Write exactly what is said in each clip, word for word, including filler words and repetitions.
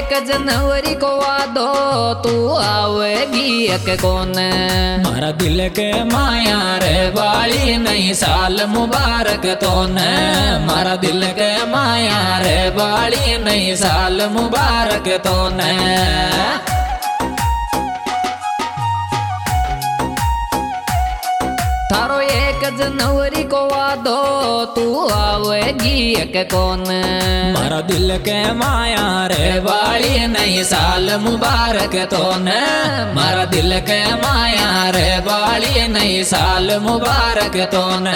एक जनवरी को वादो तू आवेगी एक कौन। मारा दिल के माया रे बाली नई साल मुबारक तोने। मारा दिल के माया रे बाली नई साल मुबारक तोने। थारो एक जनवरी को वादो तू आवेगी एक कौन। मारा दिल के माया रे बाली नई साल मुबारक तोने। मारा दिल के माया रे बाली नई साल मुबारक तोने।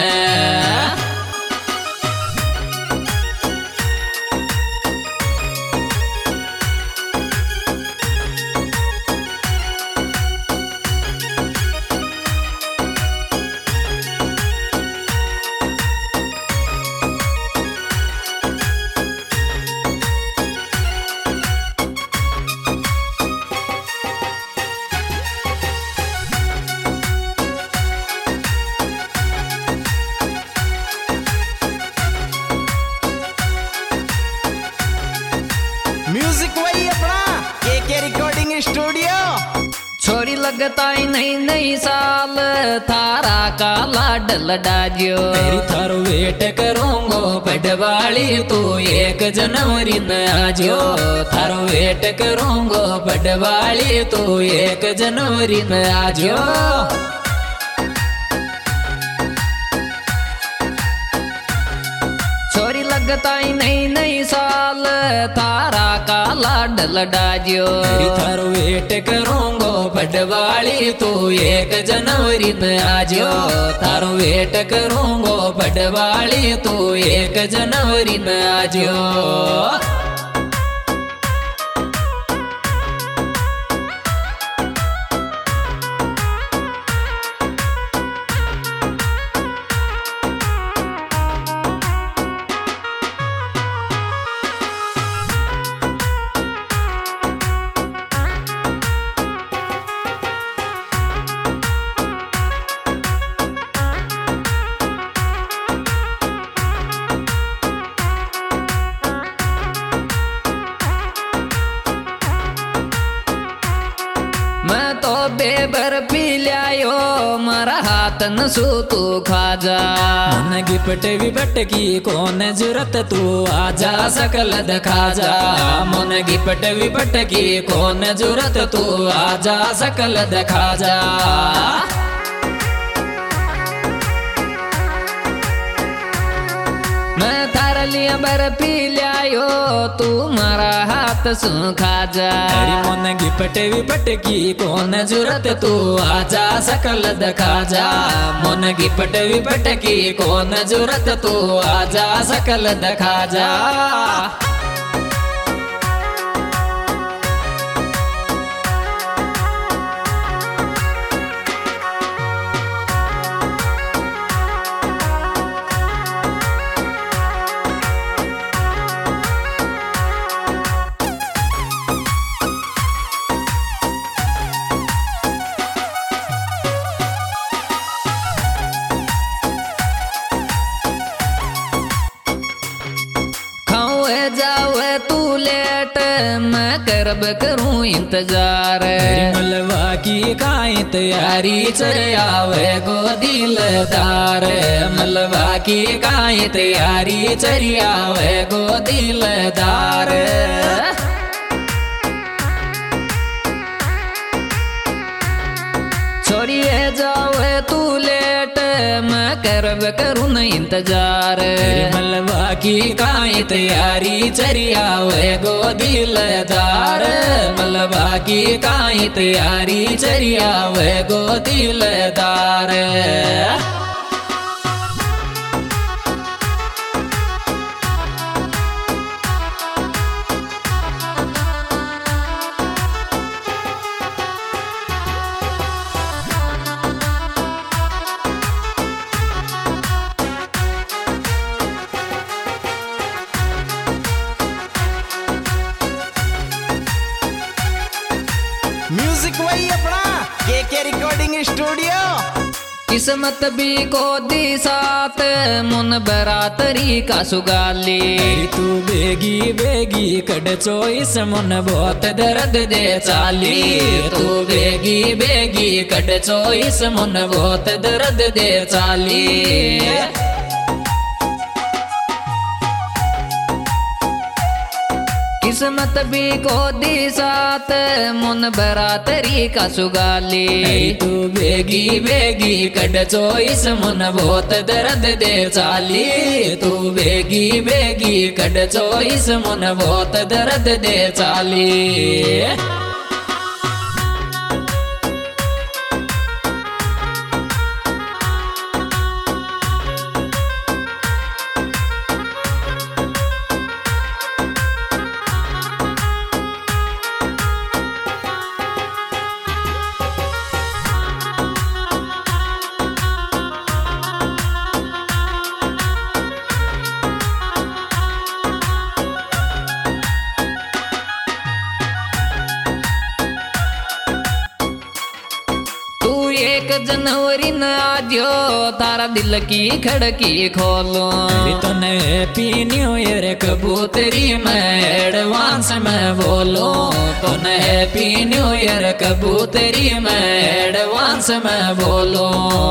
म्यूजिक वही अपना के के रिकॉर्डिंग स्टूडियो। छोरी लगता ही नहीं नई साल थारा का लाड लडाजियो। तेरी थारो वेट करूंगो पटवाली तू एक जनवरी न आजो। थारो वेट करूंगो पटवाली तू एक जनवरी न आजो। छोरी लगता ही नहीं नई साल थारा का लाड लडाजियो। तेरी थारो वेट करूंगो पटवाली तू एक जनवरी न आजो। थारो वेट करूंगो पटवाली तू एक जनवरी न आजो। मैं तो बेबर पी लियायो मारा हाथ न सू तू खाजा। मन गिपट विपट की कौन जरूरत तू आजा सकल दिखा जा। मन गिपट विपट की कौन जरूरत तू आजा सकल दिखा जा। मैं थार लिया बर पी लियायो तू मारा हाथ सू खाजा। तेरी मन गिपट विपट की कौन जरूरत तू आजा सकल दिखा जा। मन गिपट विपट की कौन जरूरत तू आजा सकल दिखा जा। जावे तू लेट मैं करब करूं इंतजार। मलवा की काई तैयारी चले आवे गो दिलदार। मलवा की काई तैयारी चली आवे गो दिलदार। छोरी जावे तू लेट मैं करब करूं न इंतजार। मलवा की काई तैयारी चली आवे गो दिलदार। मलवा की काई तैयारी चली आवे गो दिलदार। म्यूजिक वही अपना के के रिकॉर्डिंग स्टूडियो। किस्मत भी को दी साथ मुन बरातरी का सुगाली तू बेगी बेगी कड चोइस मुन बहुत दर्द दे चाली तू बेगी बेगी कड चोइस मुन बहुत दर्द दे चाली किस्मत भी को दी साथ मुन बरातरी का सुगाली तू बेगी बेगी कड चोइस मुन बहुत दर्द दे चाली तू बेगी बेगी कड चोइस मुन बहुत दर्द दे चाली एक जनवरी न आजो तारा दिल की खड़की खोलो तने हैप्पी न्यू ईयर कबूतरी में एडवांस में बोलो तने हैप्पी न्यू ईयर कबूतरी में एडवांस में बोलो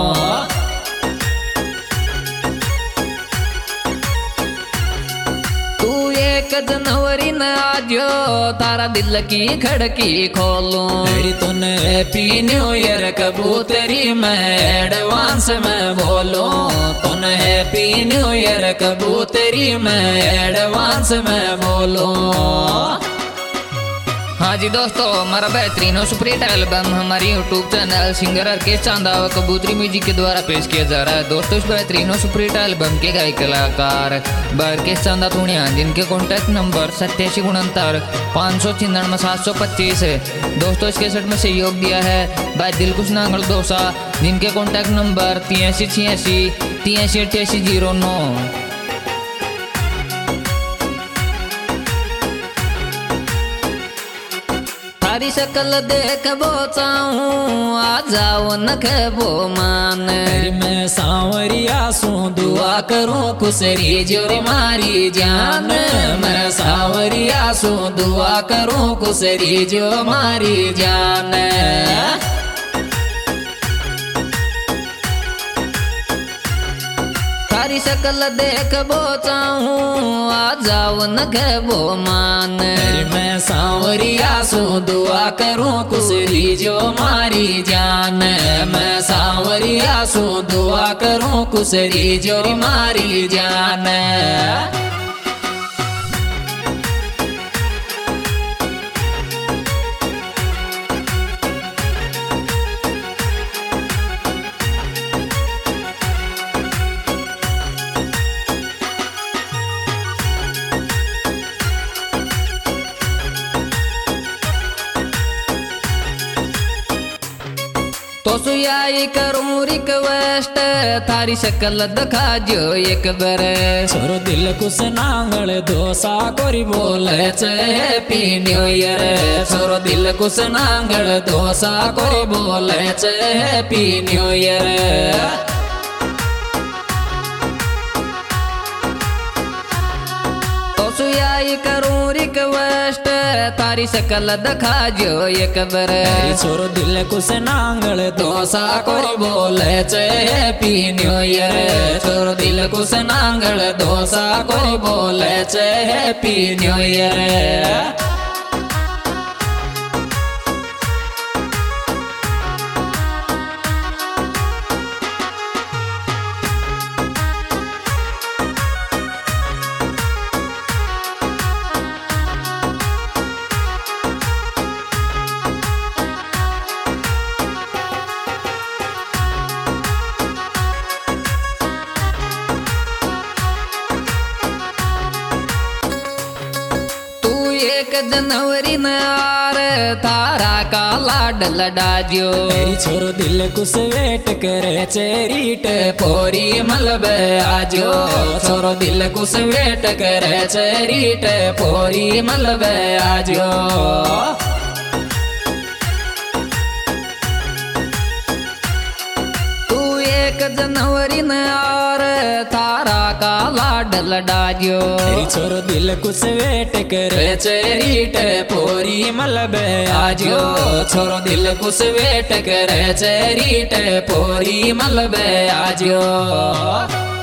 एक जनवरी न आजो तारा दिल की खड़की खोलो तूने हैप्पी न्यू ईयर कबूतरी में एडवांस में बोलो तूने हैप्पी न्यू ईयर कबूतरी में एडवांस में बोलो। हाँ जी दोस्तों, हमारा बेहतरीन और सुपर हिट एल्बम हमारी YouTube channel singer Harkesh Chanda व कबूतरी म्यूजिक के द्वारा पेश किया जा रहा है। दोस्तों इस बेहतरीन और सुपर हिट एल्बम के गायक कलाकार हरकेश चांदा थूणिया, जिनके कॉन्टैक्ट नंबर सत्तासी उनहत्तर पाँच सौ छिन्नवे सात सौ पच्चीस है। दोस्तों इस कैसेट में सहयोग दिया है भाई दिलकुश नांगल दोसा, जिनके कॉन्टैक्ट नंबर तिरासी छियासी तिरासी अट्ठासी जीरो नौ। तारी शकल देख बो चाहूं आ जाओ नखबो मान मैं सांवरिया सू दुआ करूं खुसरी जोरी मारी जान मैं सांवरिया सू दुआ करूं खुसरी जो मारी जान। तारी शकल देख बो चाहूं आ जाओ नखबो मान मैं सांवरिया सू दुआ करूं खुसरी जो मारी जान मैं सांवरिया सू दुआ करूं खुसरी जो मारी जान। तो सुयाई करूं रिक्वेस्ट थारी शकल दिखा जो एक बार छोरो दिल कुछ नांगल दोसा कोरी बोले चे हैप्पी न्यू ईयर छोरो दिल कुछ नांगल दोसा कोरी बोले चे हैप्पी न्यू ईयर। सुयाई करूं रिक्वेस्ट तारी शकल दिखा जो एक बार छोरो दिल कुछ नांगल दोसा कोरी बोले चे हैप्पी न्यू ईयर छोरो दिल कुछ नांगल दोसा कोरी बोले चे हैप्पी न्यू ईयर। एक जनवरी न आर थारा का लाड लडा जो छोरो दिल कुछ वेट करे चेरीट पोरी मलब आजो छोरो दिल कुछ वेट करे चेरीट पोरी मलब आजो। न और थारा का लाड लडाजो। छोरो दिल कुछ वेट करे चेरीट पोरी मलबे आजो। छोरो दिल कुछ वेट करे चेरीट पोरी मलबे आजो।